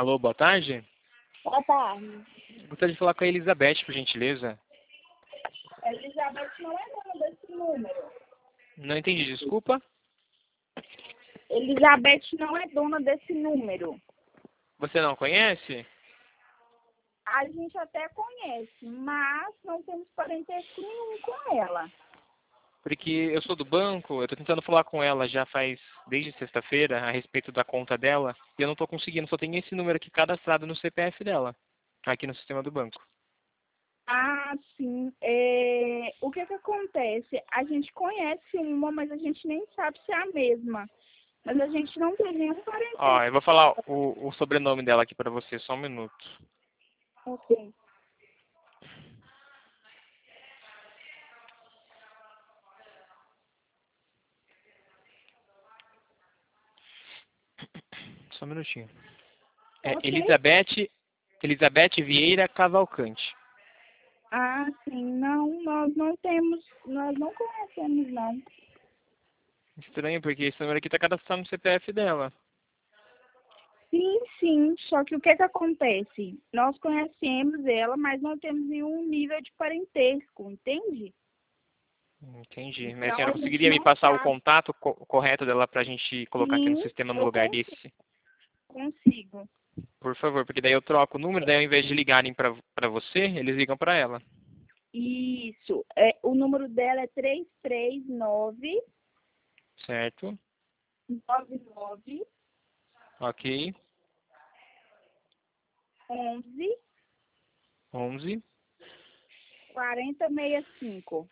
Alô, boa tarde. Boa tarde. Gostaria de falar com a Elizabeth, por gentileza. Elizabeth não é dona desse número. Não entendi, desculpa. Elizabeth não é dona desse número. Você não conhece? A gente até conhece, mas não temos parentesco nenhum com ela. Porque eu sou do banco, eu tô tentando falar com ela já faz desde sexta-feira a respeito da conta dela e eu não tô conseguindo, só tem esse número aqui cadastrado no CPF dela, aqui no sistema do banco. Ah, sim. O que acontece? A gente conhece uma, mas a gente nem sabe se é a mesma. Mas a gente não tem nenhum Ó, parentesco. eu vou falar o sobrenome dela aqui pra você, só um minuto. Ok. Só um minutinho. É Ok. Elizabeth Vieira Cavalcante. Ah, sim. Não, nós não temos, nós não conhecemos, não. Estranho, porque esse número aqui tá cadastrado no CPF dela. Sim, sim. Só que o que acontece? Nós conhecemos ela, mas não temos nenhum nível de parentesco, entende? Entendi. Mas a Então senhora a gente conseguiria me não passar o sabe. contato correto dela pra gente colocar aqui no Sim, sistema no eu lugar desse? consigo. Por favor, porque daí eu troco o número, daí ao invés de ligarem pra você, eles ligam pra ela. Isso. O número dela é 339 Certo? 99 Ok. 11 11. 4065.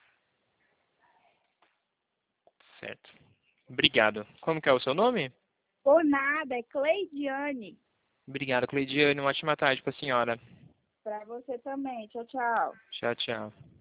Certo. Obrigado. Como que é o seu nome? Por nada, é Cleidiane. Obrigado, Cleidiane. Uma ótima tarde pra senhora. Para você também. Tchau, tchau. Tchau, tchau.